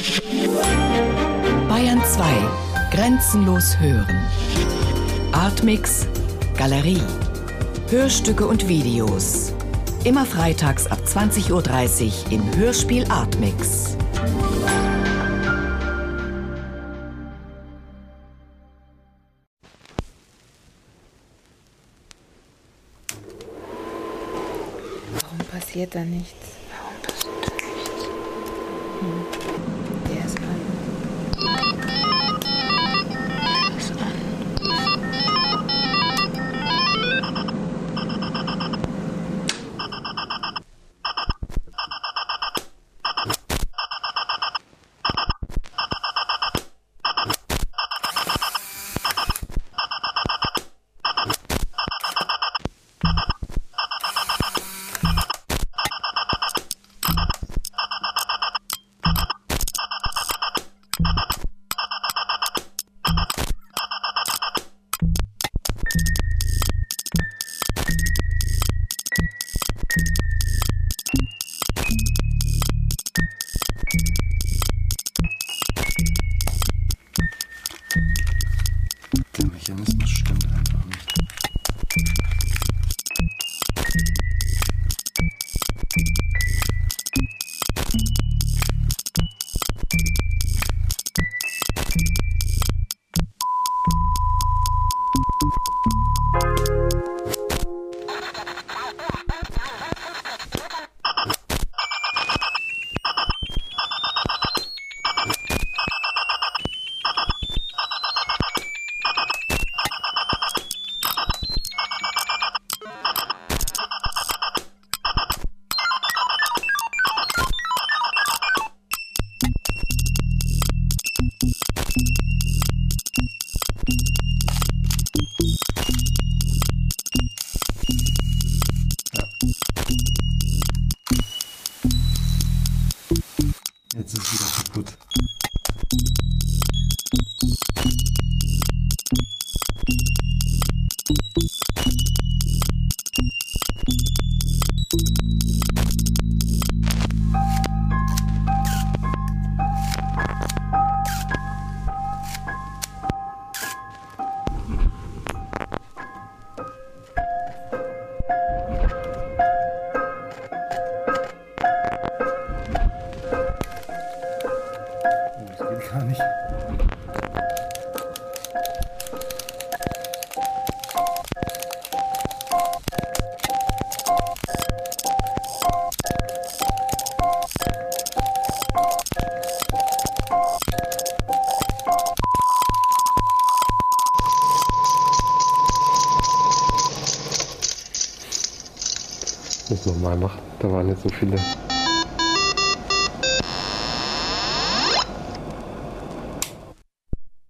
Bayern 2. Grenzenlos hören. Artmix Galerie. Hörstücke und Videos. Immer freitags ab 20:30 Uhr im Hörspiel Artmix. Warum passiert da nichts? Warum passiert da nichts? Der ist an. Ist an. Der Mechanismus stimmt einfach nicht. Jetzt ist es wieder kaputt. Das geht gar nicht. Ich muss nochmal machen. Da waren jetzt so viele